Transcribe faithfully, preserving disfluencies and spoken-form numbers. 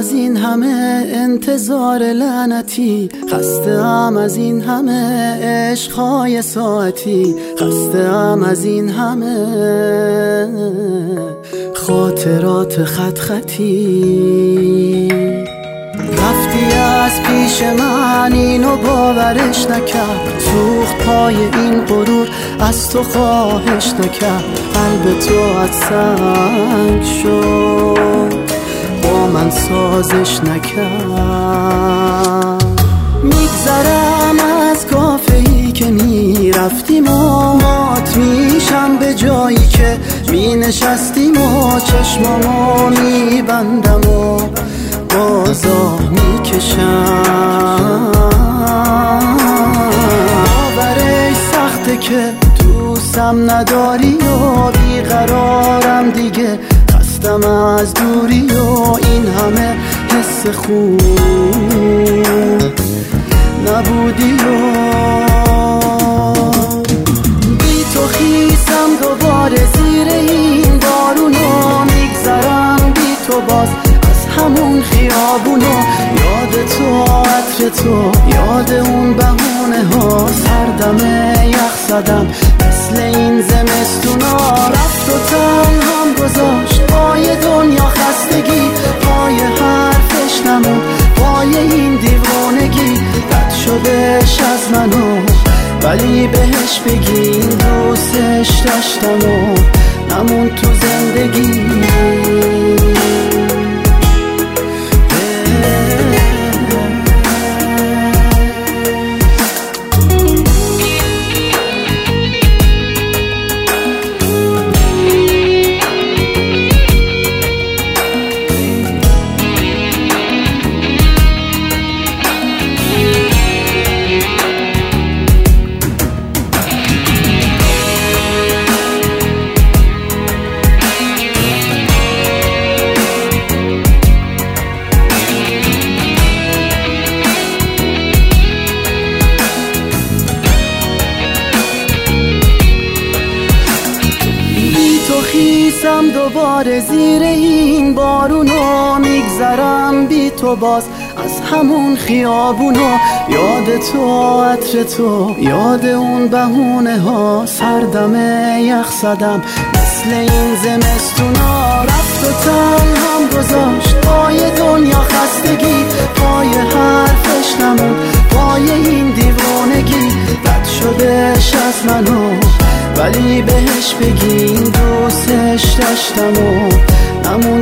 از این همه انتظار لعنتی، خسته‌ام از این همه عشق‌های ساعتی، خسته‌ام از این همه خاطرات خط خطی. رفتی از پیش من اینو باورش نکرد، سوخت پای این غرور از تو خواهش نکرد، قلب تو از سنگ شد با من سازش نکرد. میگذرم از کافه‌ای که میرفتیم و مات میشم به جایی که می نشستیم و چشمامو میبندم و بازا میکشم. باورش سخته که دوستم نداری و بیقرارم دیگه، خستم از دوری و این همه حس خوب نبودی و بی تو خیسم دوباره زیر این بارونو، میگذرم بی تو باز از همون خیابونو، یاد تو عطر تو، یاد اون بهونه ها، سردم یخ زدم مثل این زمستونا. رفت و تنهام گذاشت پای دنیا خستگی، پای حرفش نمون پای این دیوانگی، رد شدش از منو ولی بهش بگین دوستش داشتم و نمون تو زندگی. خیسم دوباره زیر این بارونو، میگذرم بی تو باز از همون خیابونو، یاد تو عطر تو، یاد اون بهونه ها، سردم یخ زدم مثل این زمستونا. رفت و تنهام گذاشت پای دنیا خستگی، پای حرفش نمون پای این دیوانگی، رد شدش از منو ولی بهش بگین دوستش داشتم و نمون